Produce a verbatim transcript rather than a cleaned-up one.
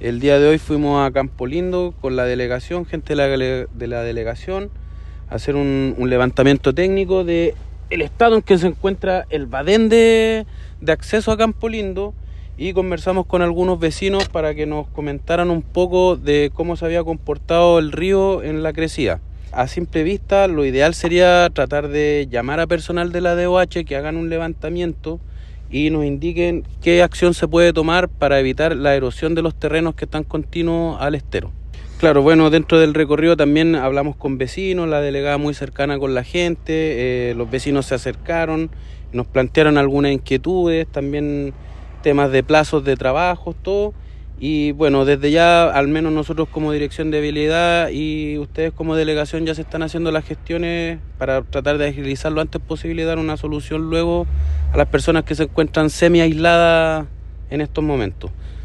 El día de hoy fuimos a Campo Lindo con la delegación, gente de la, de la delegación, a hacer un, un levantamiento técnico de el estado en que se encuentra el badén de, de acceso a Campo Lindo, y conversamos con algunos vecinos para que nos comentaran un poco de cómo se había comportado el río en la crecida. A simple vista, lo ideal sería tratar de llamar a personal de la D O H que hagan un levantamiento y nos indiquen qué acción se puede tomar para evitar la erosión de los terrenos que están continuos al estero. Claro, bueno, dentro del recorrido también hablamos con vecinos, la delegada muy cercana con la gente, eh, los vecinos se acercaron, nos plantearon algunas inquietudes, también temas de plazos de trabajos, todo. Y bueno, desde ya, al menos nosotros como Dirección de Vialidad y ustedes como delegación ya se están haciendo las gestiones para tratar de agilizar lo antes posible y dar una solución luego a las personas que se encuentran semi aisladas en estos momentos.